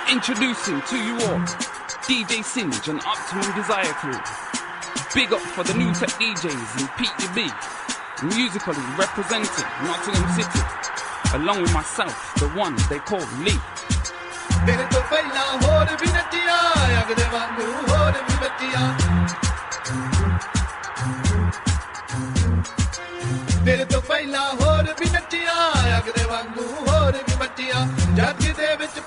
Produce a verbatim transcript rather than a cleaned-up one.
Introducing to you all D J Singe and Optimum Desire Crew. Big up for the new tech D Js and P E B. Musically representing Nottingham City, along with myself, the one they call Lee. तेरे तो पहला होर भी नचिया अगले वांगू होर भी बचिया तेरे तो पहला होर भी नचिया अगले वांगू होर भी बचिया जग दे विच